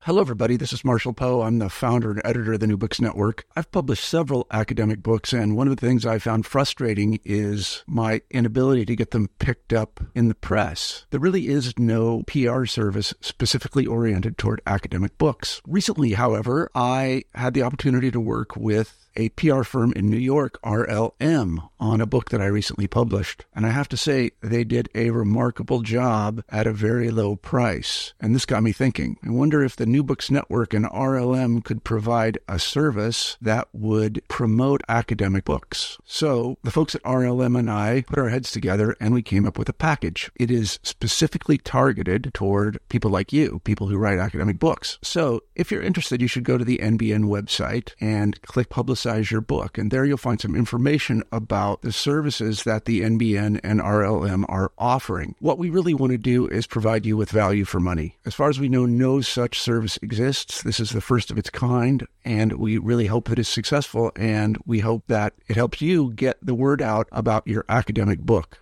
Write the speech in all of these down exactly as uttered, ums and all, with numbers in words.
Hello, everybody. This is Marshall Poe. I'm the founder and editor of the New Books Network. I've published several academic books, and one of the things I found frustrating is my inability to get them picked up in the press. There really is no P R service specifically oriented toward academic books. Recently, however, I had the opportunity to work with a P R firm in New York, R L M, on a book that I recently published. And I have to say, they did a remarkable job at a very low price. And this got me thinking. I wonder if the New Books Network and R L M could provide a service that would promote academic books. So the folks at R L M and I put our heads together and we came up with a package. It is specifically targeted toward people like you, people who write academic books. So if you're interested, you should go to the N B N website and click Publicize your book. And there you'll find some information about the services that the N B N and R L M are offering. What we really want to do is provide you with value for money. As far as we know, no such service exists. This is the first of its kind, and we really hope that it's successful, and we hope that it helps you get the word out about your academic book.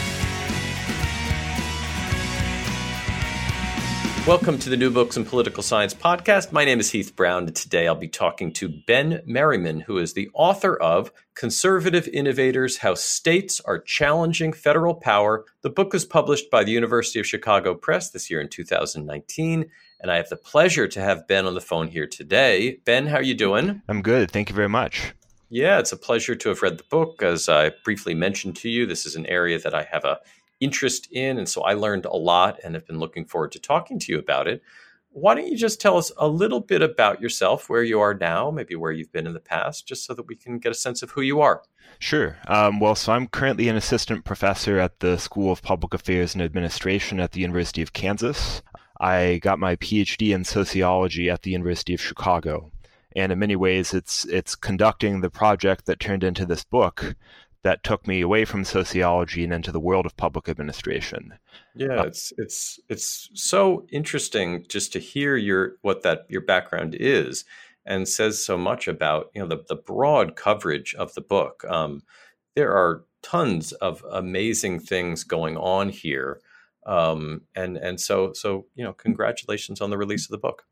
Welcome to the New Books in Political Science podcast. My name is Heath Brown, and today I'll be talking to Ben Merriman, who is the author of Conservative Innovators: How States Are Challenging Federal Power. The book was published by the University of Chicago Press this year in two thousand nineteen, and I have the pleasure to have Ben on the phone here today. Ben, how are you doing? I'm good. Thank you very much. Yeah, it's a pleasure to have read the book. As I briefly mentioned to you, this is an area that I have a interest in, and so I learned a lot and have been looking forward to talking to you about it. Why don't you just tell us a little bit about yourself, where you are now, maybe where you've been in the past, just so that we can get a sense of who you are. Sure. Um, well, so I'm currently an assistant professor at the School of Public Affairs and Administration at the University of Kansas. I got my P H D in sociology at the University of Chicago. And in many ways, it's it's conducting the project that turned into this book that took me away from sociology and into the world of public administration. Yeah, uh, it's it's it's so interesting just to hear your what that your background is, and says so much about you know the the broad coverage of the book. Um, there are tons of amazing things going on here, um, and and so so you know congratulations on the release of the book.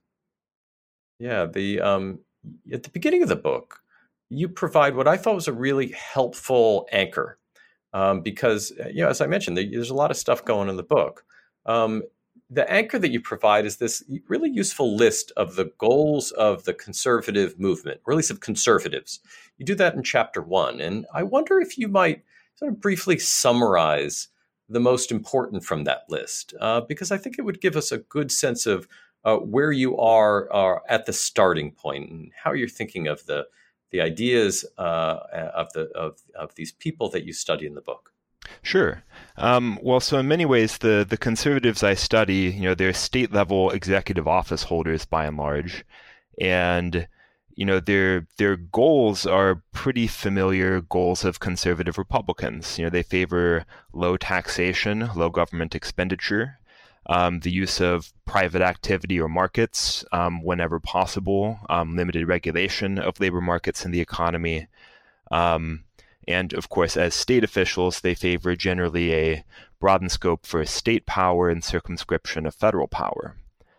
Yeah, the um, at the beginning of the book, you provide what I thought was a really helpful anchor, um, because, you know, as I mentioned, there's a lot of stuff going on in the book. Um, the anchor that you provide is this really useful list of the goals of the conservative movement, or at least of conservatives. You do that in chapter one. And I wonder if you might sort of briefly summarize the most important from that list, uh, because I think it would give us a good sense of uh, where you are uh, at the starting point and how you're thinking of the the ideas uh, of the of, of these people that you study in the book. Sure. Um, well, so in many ways, the, the conservatives I study, you know, they're state-level executive office holders by and large. And, you know, their their goals are pretty familiar goals of conservative Republicans. You know, they favor low taxation, low government expenditure, Um, the use of private activity or markets um, whenever possible, um, limited regulation of labor markets in the economy. Um, and of course, as state officials, they favor generally a broadened scope for state power and circumscription of federal power.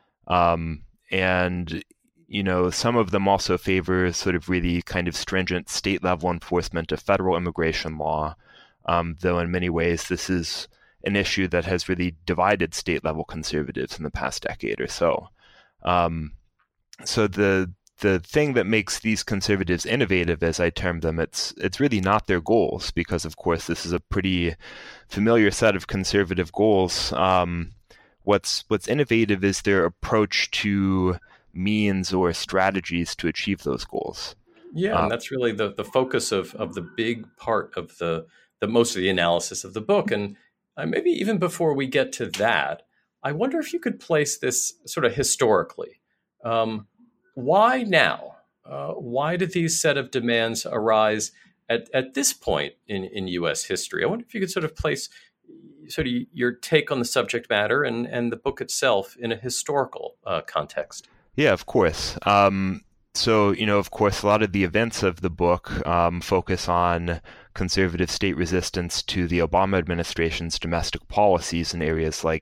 Um, and, you know, some of them also favor sort of really kind of stringent state-level enforcement of federal immigration law, um, though in many ways this is an issue that has really divided state-level conservatives in the past decade or so. Um, so the the thing that makes these conservatives innovative, as I term them, it's it's really not their goals, because of course this is a pretty familiar set of conservative goals. Um, what's what's innovative is their approach to means or strategies to achieve those goals. Yeah, uh, and that's really the the focus of of the big part of the the most of the analysis of the book. And Uh, maybe even before we get to that, I wonder if you could place this sort of historically. Um, why now? Uh, why did these set of demands arise at, at this point in, in U S history? I wonder if you could sort of place sort of your take on the subject matter and, and the book itself in a historical uh, context. Yeah, of course. Um, so, you know, of course, a lot of the events of the book um, focus on conservative state resistance to the Obama administration's domestic policies in areas like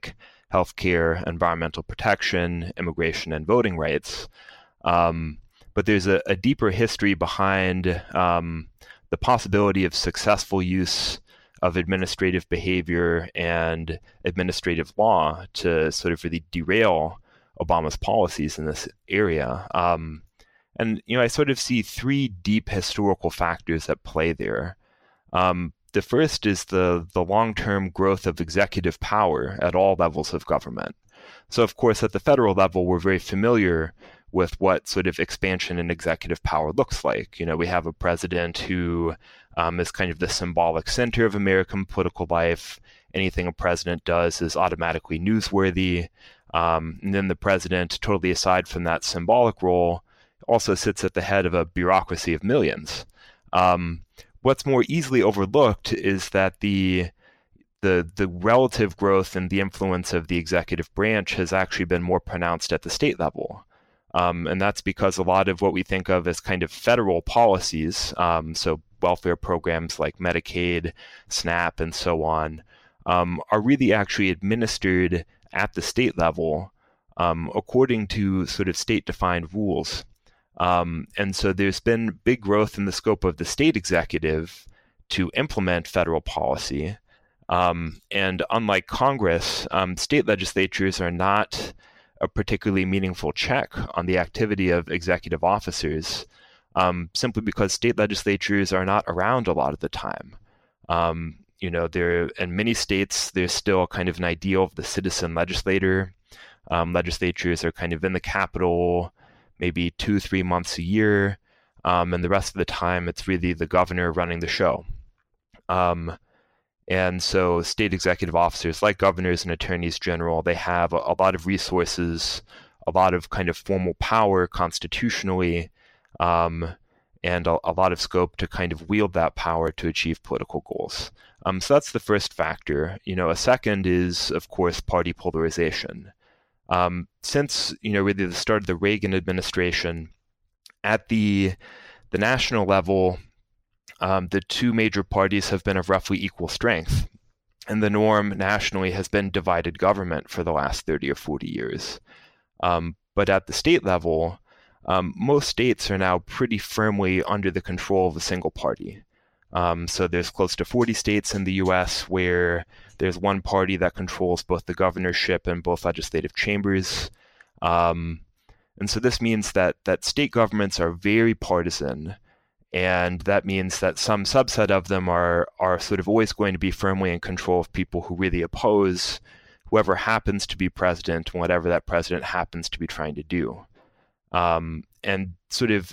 healthcare, environmental protection, immigration, and voting rights. Um, but there's a, a deeper history behind um, the possibility of successful use of administrative behavior and administrative law to sort of really derail Obama's policies in this area. Um, and, you know, I sort of see three deep historical factors at play there. Um, the first is the, the long-term growth of executive power at all levels of government. So, of course, at the federal level, we're very familiar with what sort of expansion in executive power looks like. You know, we have a president who um, is kind of the symbolic center of American political life. Anything a president does is automatically newsworthy. Um, and then the president, totally aside from that symbolic role, also sits at the head of a bureaucracy of millions. Um, what's more easily overlooked is that the the the relative growth and the influence of the executive branch has actually been more pronounced at the state level. Um, and that's because a lot of what we think of as kind of federal policies, um, so welfare programs like Medicaid, SNAP, and so on, um, are really actually administered at the state level um, according to sort of state-defined rules. Um, and so there's been big growth in the scope of the state executive to implement federal policy. Um, and unlike Congress, um, state legislatures are not a particularly meaningful check on the activity of executive officers, um, simply because state legislatures are not around a lot of the time. Um, you know, there in many states, there's still kind of an ideal of the citizen legislator. Um, legislatures are kind of in the Capitol maybe two, three months a year, um, and the rest of the time, it's really the governor running the show. Um, And so state executive officers, like governors and attorneys general, they have a, a lot of resources, a lot of kind of formal power constitutionally, um, and a, a lot of scope to kind of wield that power to achieve political goals. Um, so that's the first factor. You know, a second is, of course, party polarization. Um, since, you know, really the start of the Reagan administration, at the the national level, Um, the two major parties have been of roughly equal strength, and the norm nationally has been divided government for the last thirty or forty years. Um, but at the state level, um, most states are now pretty firmly under the control of a single party. Um, so there's close to forty states in the U S where there's one party that controls both the governorship and both legislative chambers. Um, and so this means that that state governments are very partisan. And that means that some subset of them are are sort of always going to be firmly in control of people who really oppose whoever happens to be president, whatever that president happens to be trying to do. Um, and sort of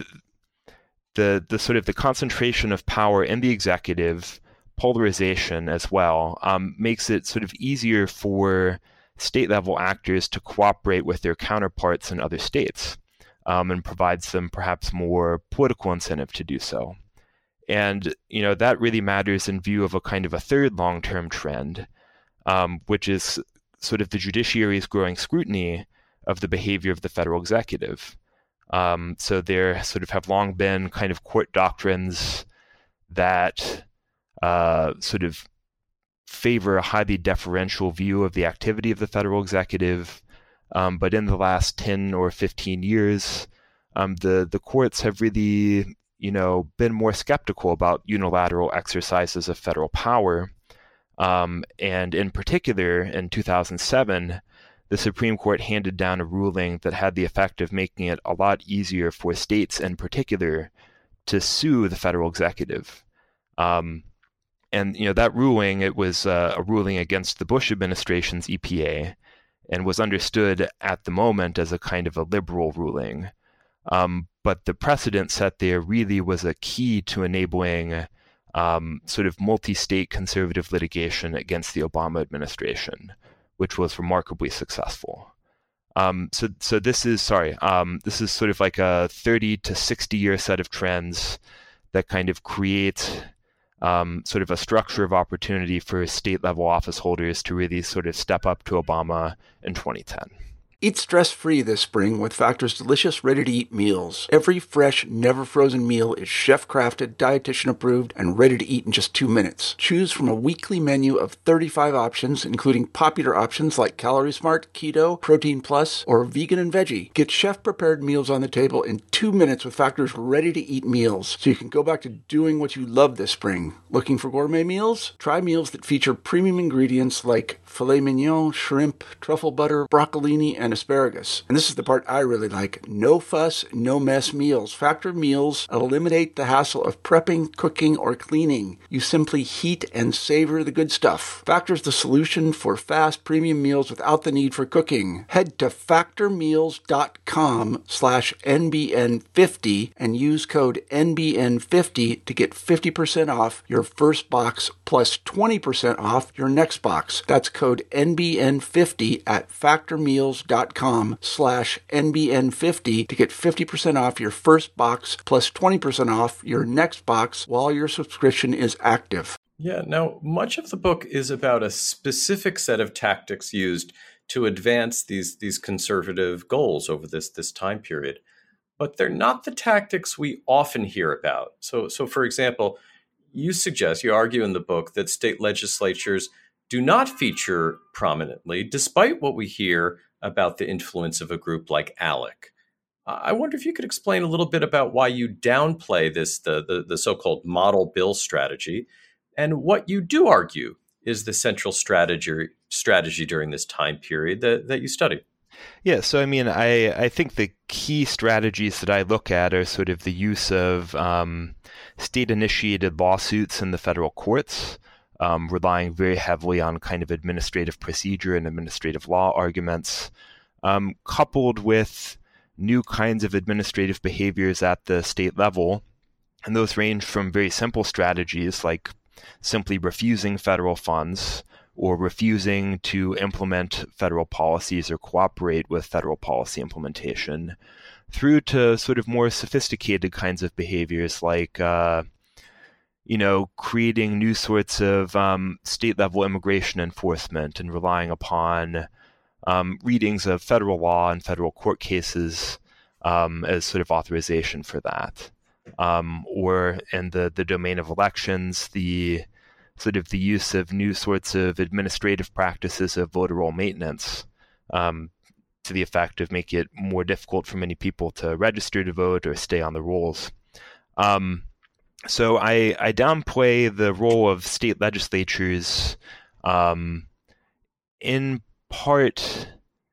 the the sort of the concentration of power in the executive, polarization as well, um, makes it sort of easier for state level actors to cooperate with their counterparts in other states. Um, and provides them perhaps more political incentive to do so. And, you know, that really matters in view of a kind of a third long-term trend, um, which is sort of the judiciary's growing scrutiny of the behavior of the federal executive. Um, so there sort of have long been kind of court doctrines that uh, sort of favor a highly deferential view of the activity of the federal executive. Um, but in the last ten or fifteen years, um, the, the courts have really, you know, been more skeptical about unilateral exercises of federal power. Um, and in particular, in two thousand seven, the Supreme Court handed down a ruling that had the effect of making it a lot easier for states in particular to sue the federal executive. Um, and, you know, that ruling, it was uh, a ruling against the Bush administration's E P A, and was understood at the moment as a kind of a liberal ruling. Um, but the precedent set there really was a key to enabling um, sort of multi-state conservative litigation against the Obama administration, which was remarkably successful. Um, so, so this is, sorry, um, this is sort of like a thirty to sixty year set of trends that kind of create Um, sort of a structure of opportunity for state level office holders to really sort of step up to Obama in twenty ten. Eat stress-free this spring with Factor's delicious, ready-to-eat meals. Every fresh, never-frozen meal is chef-crafted, dietitian-approved, and ready to eat in just two minutes. Choose from a weekly menu of thirty-five options, including popular options like Calorie Smart, Keto, Protein Plus, or Vegan and Veggie. Get chef-prepared meals on the table in two minutes with Factor's ready-to-eat meals, so you can go back to doing what you love this spring. Looking for gourmet meals? Try meals that feature premium ingredients like filet mignon, shrimp, truffle butter, broccolini, and asparagus. And this is the part I really like. No fuss, no mess meals. Factor meals eliminate the hassle of prepping, cooking, or cleaning. You simply heat and savor the good stuff. Factor's the solution for fast premium meals without the need for cooking. Head to factormeals.com slash NBN50 and use code N B N fifty to get fifty percent off your first box plus twenty percent off your next box. That's code N B N fifty at factormeals.com slash N B N fifty to get fifty percent off your first box plus twenty percent off your next box while your subscription is active. Yeah, now much of the book is about a specific set of tactics used to advance these, these conservative goals over this, this time period. But they're not the tactics we often hear about. So, so for example, you suggest, you argue in the book that state legislatures do not feature prominently, despite what we hear about the influence of a group like ALEC. Uh, I wonder if you could explain a little bit about why you downplay this, the, the, the so-called model bill strategy, and what you do argue is the central strategy strategy during this time period that, that you study. Yeah, so I mean, I, I think the key strategies that I look at are sort of the use of um, state-initiated lawsuits in the federal courts, Um, relying very heavily on kind of administrative procedure and administrative law arguments, um, coupled with new kinds of administrative behaviors at the state level. And those range from very simple strategies like simply refusing federal funds or refusing to implement federal policies or cooperate with federal policy implementation, through to sort of more sophisticated kinds of behaviors like uh, you know, creating new sorts of um, state-level immigration enforcement and relying upon um, readings of federal law and federal court cases um, as sort of authorization for that. Um, or in the, the domain of elections, the sort of the use of new sorts of administrative practices of voter roll maintenance um, to the effect of making it more difficult for many people to register to vote or stay on the rolls. Um, So I, I downplay the role of state legislatures um, in part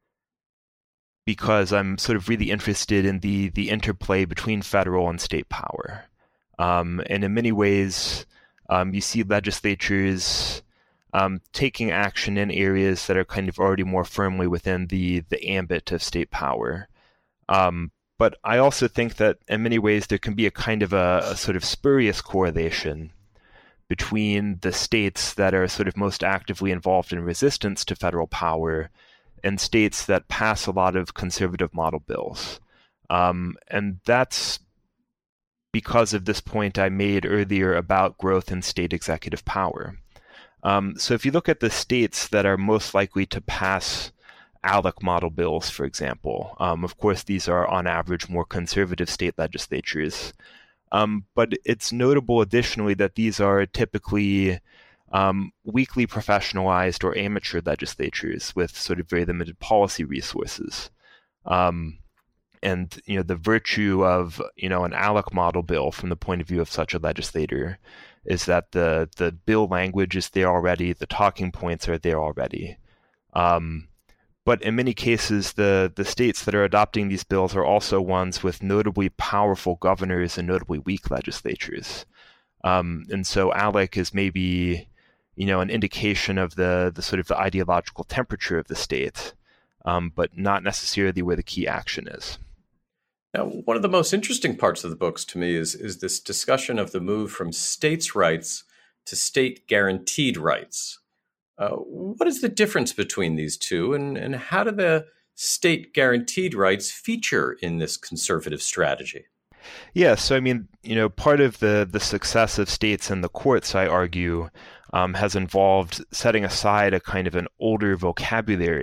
because I'm sort of really interested in the, the interplay between federal and state power. Um, and in many ways, um, you see legislatures um, taking action in areas that are kind of already more firmly within the, the ambit of state power. Um, But I also think that in many ways there can be a kind of a, a sort of spurious correlation between the states that are sort of most actively involved in resistance to federal power and states that pass a lot of conservative model bills. Um, and that's because of this point I made earlier about growth in state executive power. Um, so if you look at the states that are most likely to pass ALEC model bills, for example. Um, of course, these are on average more conservative state legislatures. Um, but it's notable additionally that these are typically um, weakly professionalized or amateur legislatures with sort of very limited policy resources. Um, and you know the virtue of you know an ALEC model bill from the point of view of such a legislator is that the the bill language is there already, the talking points are there already. Um, But in many cases, the, the states that are adopting these bills are also ones with notably powerful governors and notably weak legislatures. Um, and so ALEC is maybe, you know, an indication of the, the sort of the ideological temperature of the state, um, but not necessarily where the key action is. Now, one of the most interesting parts of the books to me is, is this discussion of the move from states' rights to state-guaranteed rights. Uh, what is the difference between these two, and, and how do the state-guaranteed rights feature in this conservative strategy? Yeah, so I mean, you know, part of the, the success of states and the courts, I argue, um, has involved setting aside a kind of an older vocabulary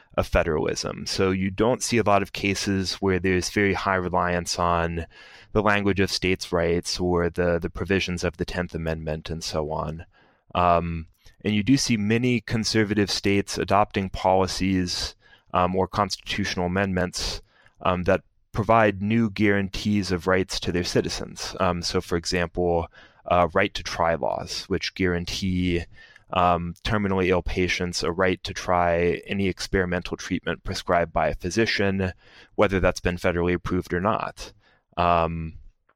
of federalism. So you don't see a lot of cases where there's very high reliance on the language of states' rights or the, the provisions of the tenth Amendment and so on. Um, and you do see many conservative states adopting policies um, or constitutional amendments um, that provide new guarantees of rights to their citizens. Um, so, for example, uh, right to try laws, which guarantee um, terminally ill patients a right to try any experimental treatment prescribed by a physician, whether that's been federally approved or not. Um,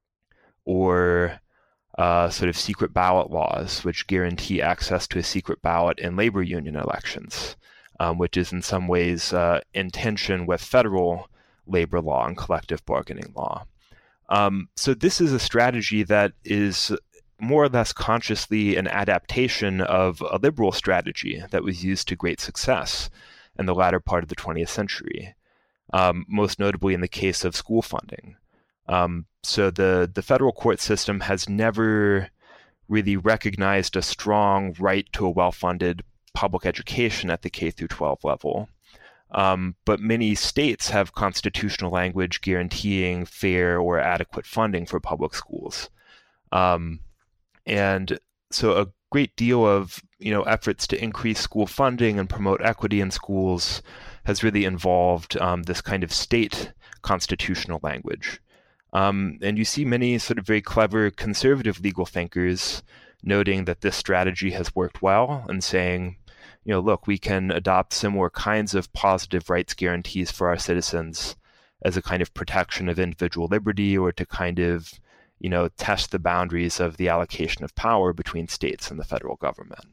or uh, sort of secret ballot laws, which guarantee access to a secret ballot in labor union elections, um, which is in some ways uh, in tension with federal labor law and collective bargaining law. Um, so this is a strategy that is more or less consciously an adaptation of a liberal strategy that was used to great success in the latter part of the twentieth century, um, most notably in the case of school funding. Um, so the, the federal court system has never really recognized a strong right to a well-funded public education at the K through twelve level. Um, but many states have constitutional language guaranteeing fair or adequate funding for public schools. Um, and so a great deal of you know efforts to increase school funding and promote equity in schools has really involved um, this kind of state constitutional language. Um, and you see many sort of very clever conservative legal thinkers noting that this strategy has worked well and saying, you know, look, we can adopt similar kinds of positive rights guarantees for our citizens as a kind of protection of individual liberty or to kind of, you know, test the boundaries of the allocation of power between states and the federal government.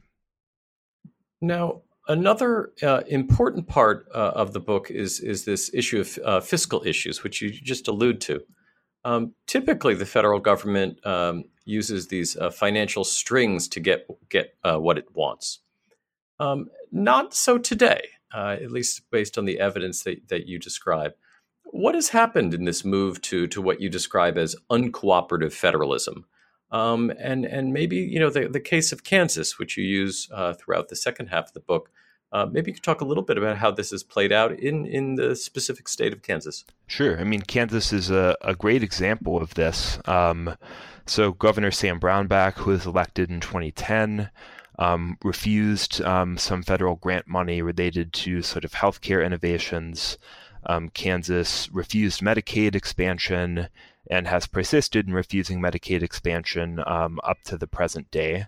Now, another uh, important part uh, of the book is, is this issue of uh, fiscal issues, which you just allude to. Um, typically, the federal government um, uses these uh, financial strings to get get uh, what it wants. Um, not so today, uh, at least based on the evidence that, that you describe. What has happened in this move to to what you describe as uncooperative federalism? Um, and and maybe you know the, the case of Kansas, which you use uh, throughout the second half of the book. Uh, maybe you could talk a little bit about how this has played out in, in the specific state of Kansas. Sure. I mean, Kansas is a, a great example of this. Um, so Governor Sam Brownback, who was elected in twenty ten, um, refused um, some federal grant money related to sort of healthcare innovations. Um, Kansas refused Medicaid expansion and has persisted in refusing Medicaid expansion um, up to the present day.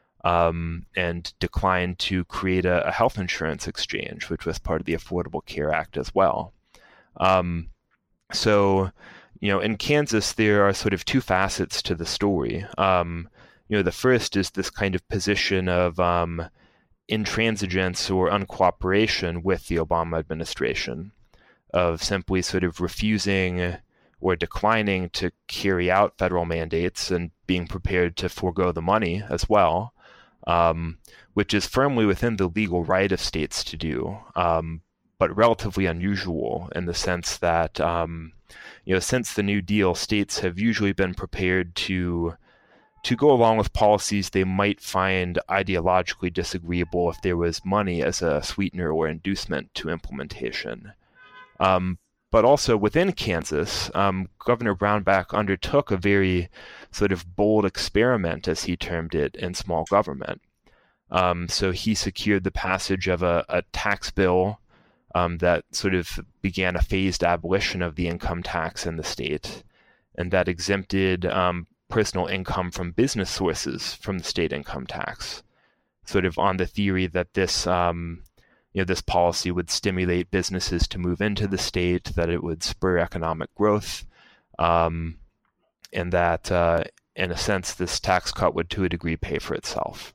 Um, and declined to create a, a health insurance exchange, which was part of the Affordable Care Act as well. Um, so, you know, in Kansas, there are sort of two facets to the story. Um, you know, the first is this kind of position of um, intransigence or uncooperation with the Obama administration, of simply sort of refusing or declining to carry out federal mandates and being prepared to forego the money as well. Um, which is firmly within the legal right of states to do, um, but relatively unusual in the sense that, um, you know, since the New Deal, states have usually been prepared to to go along with policies they might find ideologically disagreeable if there was money as a sweetener or inducement to implementation. Um, but also within Kansas, um, Governor Brownback undertook a very sort of bold experiment, as he termed it, in small government. Um, so he secured the passage of a, a tax bill um, that sort of began a phased abolition of the income tax in the state, and that exempted um, personal income from business sources from the state income tax, sort of on the theory that this um, you know, this policy would stimulate businesses to move into the state, that it would spur economic growth, um, and that, uh, in a sense, this tax cut would, to a degree, pay for itself.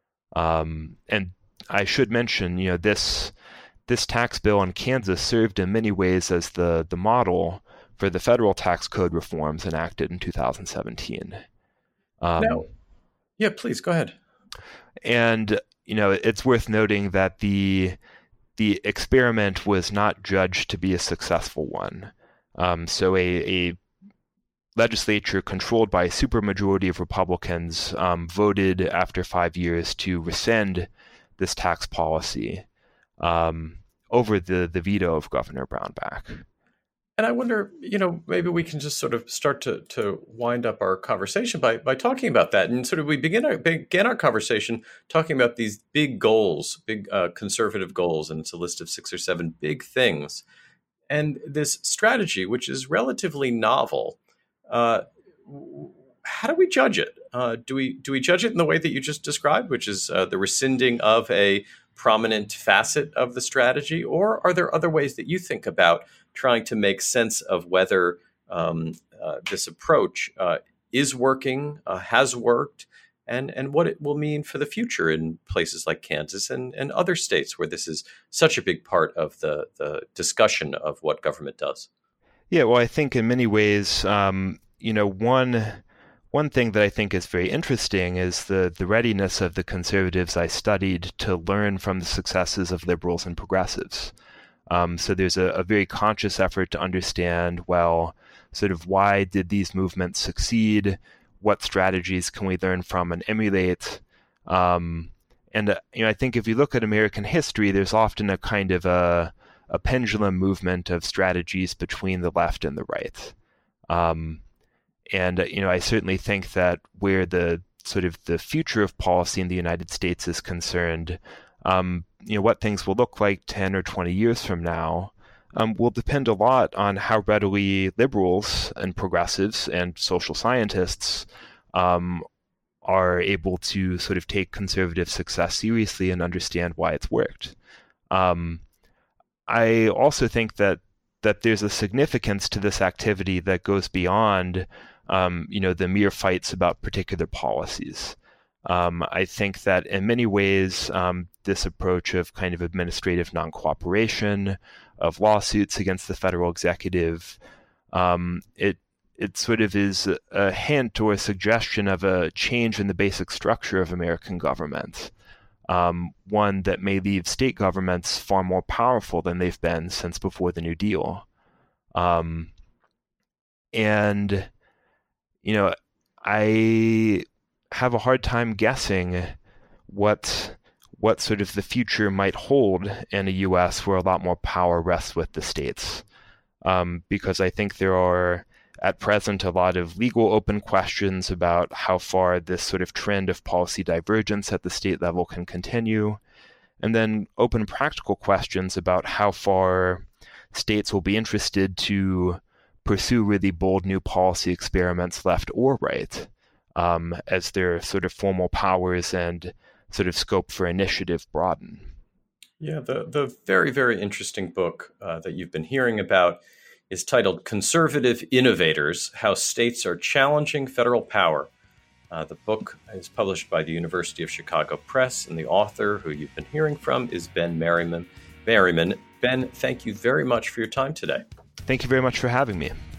Um, and I should mention, you know, this this tax bill in Kansas served in many ways as the the model for the federal tax code reforms enacted in two thousand seventeen. Um, now, yeah, please go ahead. And you know, it's worth noting that the the experiment was not judged to be a successful one. Um, so a, a legislature controlled by a supermajority of Republicans um, voted after five years to rescind this tax policy, um, over the, the veto of Governor Brownback. And I wonder, you know, maybe we can just sort of start to to wind up our conversation by by talking about that. And sort of we begin our begin our conversation talking about these big goals, big uh, conservative goals, and it's a list of six or seven big things. And this strategy, which is relatively novel, uh, how do we judge it? Uh, do we do we judge it in the way that you just described, which is uh, the rescinding of a prominent facet of the strategy, or are there other ways that you think about trying to make sense of whether um, uh, this approach uh, is working, uh, has worked, and and what it will mean for the future in places like Kansas and, and other states where this is such a big part of the, the discussion of what government does? Yeah, well, I think in many ways, um, you know, one one thing that I think is very interesting is the, the readiness of the conservatives I studied to learn from the successes of liberals and progressives. Um, so there's a, a very conscious effort to understand, well, sort of why did these movements succeed? What strategies can we learn from and emulate? Um, and, uh, you know, I think if you look at American history, there's often a kind of a, a pendulum movement of strategies between the left and the right. Um, and, uh, you know, I certainly think that where the sort of the future of policy in the United States is concerned, um, you know, what things will look like ten or twenty years from now um, will depend a lot on how readily liberals and progressives and social scientists um, are able to sort of take conservative success seriously and understand why it's worked. Um, I also think that that there's a significance to this activity that goes beyond, um, you know, the mere fights about particular policies. Um, I think that in many ways, um, this approach of kind of administrative non-cooperation, of lawsuits against the federal executive, um, it it sort of is a, a hint or a suggestion of a change in the basic structure of American government, um, one that may leave state governments far more powerful than they've been since before the New Deal. Um, and, you know, I have a hard time guessing what what sort of the future might hold in a U S where a lot more power rests with the states. Um, because I think there are, at present, a lot of legal open questions about how far this sort of trend of policy divergence at the state level can continue, and then open practical questions about how far states will be interested to pursue really bold new policy experiments left or right. Um, as their sort of formal powers and sort of scope for initiative broaden. Yeah, the, the very, very interesting book uh, that you've been hearing about is titled Conservative Innovators, How States Are Challenging Federal Power. Uh, the book is published by the University of Chicago Press, and the author who you've been hearing from is Ben Merriman. Merriman. Ben, thank you very much for your time today. Thank you very much for having me.